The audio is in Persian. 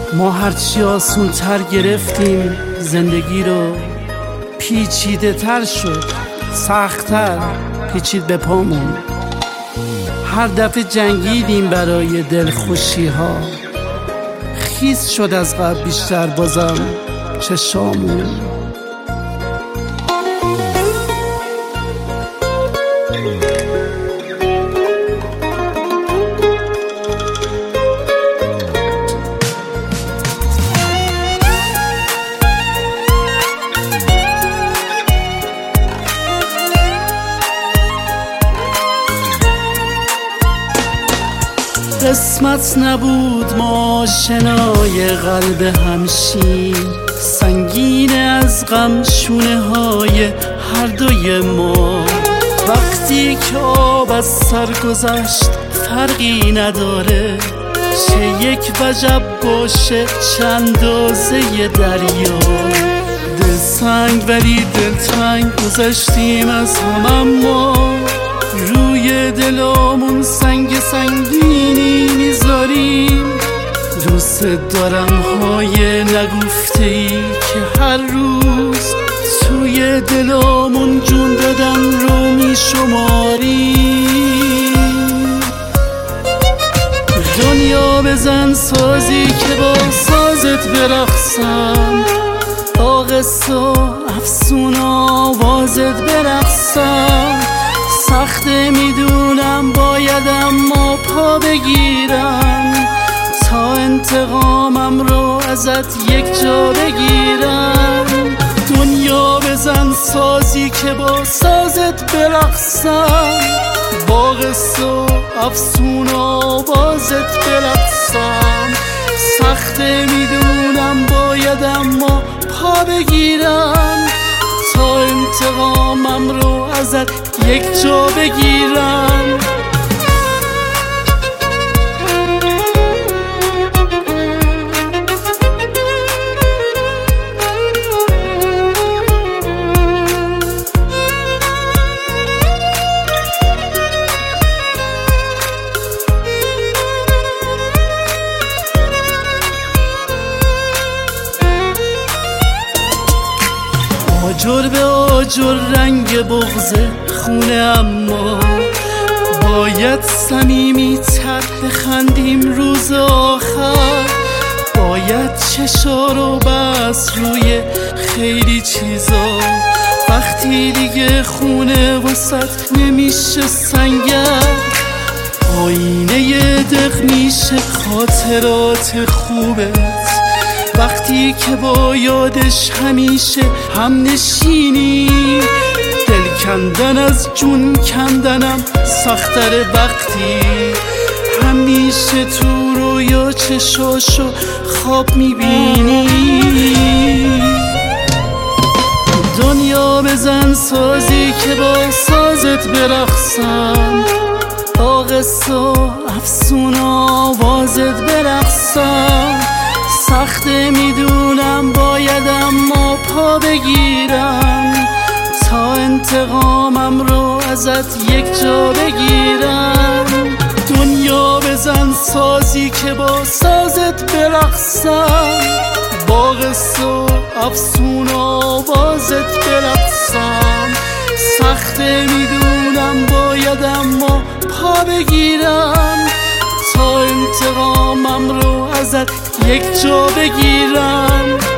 ما هرچی آسون تر گرفتیم زندگی رو، پیچیده تر شد، سخت‌تر پیچید به پامون. هر دفعه جنگیدیم برای دلخوشی ها، خیس شد از قبل بیشتر بازم چشامون. قسمت نبود ما شنای قلب همشین، سنگین از غم شونه های هر دوی ما. وقتی که آب از سر گذشت فرقی نداره، چه یک وجب باشه چه اندازه دریا. دل سنگ ولی دلتنگ گذشتیم از هم، اما روی دلامون سنگ سنگینی میذاریم. دوست دارم های نگفته ای که هر روز توی دلامون جون دادن رو میشماریم. دنیا بزن سازی که با سازت برقصم، با قصه و افسون آوازت برقصم. سخته میدونم باید اما پا بگیرم، تا انتقامم رو ازت یک جا بگیرم. دنیا بزن سازی که با سازت برقصم، با قصه و افسون آوازت برقصم. سخته میدونم باید اما پا بگیرم، تا انتقامم رو ازت یک جا بگیرم. آجر به آجر رنگ بغض خونه، اما باید صمیمی تر بخندیم روز آخر. باید چشا رو بس روی خیلی چیزا، وقتی دیگه خونه وسط نمیشه سنگر. آینه دق میشه خاطرات خوبت، وقتی که با یادش همیشه هم نشینی. دل کندن از جون کندنم سخت‌تره وقتی همیشه تو رویا چشاشو خواب میبینی. دنیا بزن سازی که با سازت برقصم، با قصه و افسون آوازت برقصم. سخته میدونم باید اما پا بگیرم، تا انتقامم رو ازت یک جا بگیرم. دنیا بزن سازی که با سازت برقصم، با قصه و افسون آوازت برقصم. سخته میدونم باید اما پا بگیرم، تا انتقامم رو ازت یک جا بگیرم.